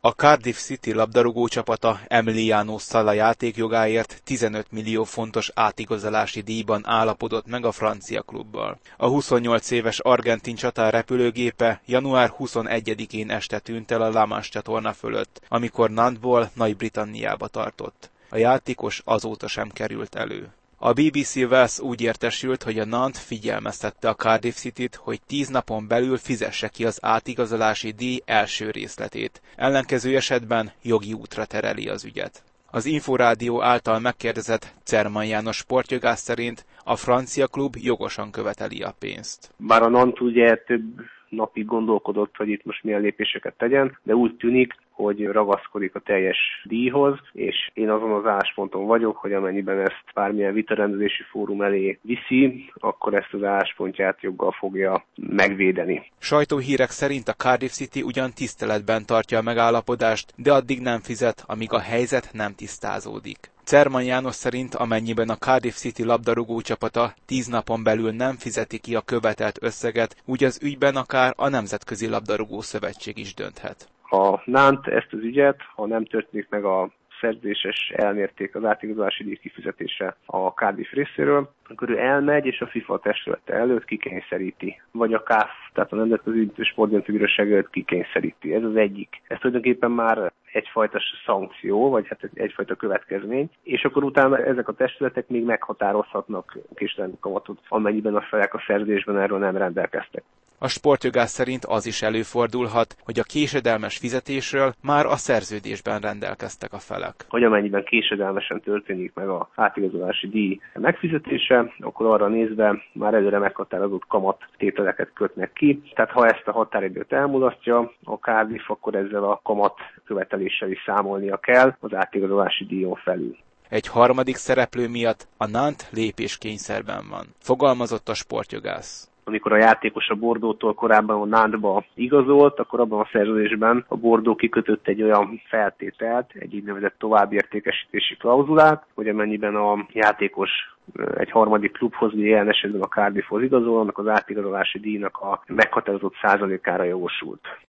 A Cardiff City labdarúgó csapata Emiliano Sala játékjogáért 15 millió fontos átigazolási díjban állapodott meg a francia klubbal. A 28 éves argentin csatár repülőgépe január 21-én este tűnt el a La Manche csatorna fölött, amikor Nantból Nagy-Britanniába tartott. A játékos azóta sem került elő. A BBC Wales úgy értesült, hogy a Nantes figyelmeztette a Cardiff Cityt, hogy 10 napon belül fizesse ki az átigazolási díj első részletét. Ellenkező esetben jogi útra tereli az ügyet. Az Inforádió által megkérdezett Czerman János sportjogász szerint a francia klub jogosan követeli a pénzt. Bár a Nantes ugye több napig gondolkodott, hogy itt most milyen lépéseket tegyen, de úgy tűnik, hogy ragaszkodik a teljes díjhoz, és én azon az állásponton vagyok, hogy amennyiben ezt bármilyen vitarendezési fórum elé viszi, akkor ezt az álláspontját joggal fogja megvédeni. Sajtóhírek szerint a Cardiff City ugyan tiszteletben tartja a megállapodást, de addig nem fizet, amíg a helyzet nem tisztázódik. Czerman János szerint amennyiben a Cardiff City labdarúgó csapata 10 napon belül nem fizeti ki a követelt összeget, úgy az ügyben akár a Nemzetközi Labdarúgó Szövetség is dönthet. A Nantes ezt az ügyet, ha nem történik meg a szerződéses elmérték az átigazolási díj kifizetése a Cardiff részéről, akkor ő elmegy és a FIFA testülete előtt kikényszeríti, vagy a CAF, tehát a Nemzetközi Sportdöntőbíróság előtt kikényszeríti. Ez az egyik. Ez tulajdonképpen már egyfajta szankció, vagy hát egyfajta következmény, és akkor utána ezek a testületek még meghatározhatnak késedelmi kamatot, amennyiben a felek a szerződésben erről nem rendelkeztek. A sportjogász szerint az is előfordulhat, hogy a késedelmes fizetésről már a szerződésben rendelkeztek a felek. Hogy amennyiben késedelmesen történik meg az átigazolási díj megfizetése, akkor arra nézve már előre meghatározott kamattételeket kötnek ki. Tehát ha ezt a határidőt elmulasztja a Cardiff, akkor ezzel a kamat követeléssel is számolnia kell az átigazolási díjon felül. Egy harmadik szereplő miatt a Nantes lépéskényszerben van, fogalmazott a sportjogász. Amikor a játékos a Bordeaux-tól korábban a Nantesba igazolt, akkor abban a szerződésben a Bordeaux kikötött egy olyan feltételt, egy úgynevezett továbbértékesítési klauzulát, hogy amennyiben a játékos egy harmadik klubhoz, ilyen esetben a Cardiffhoz igazol, annak az átigazolási díjnak a meghatározott százalékára jogosult.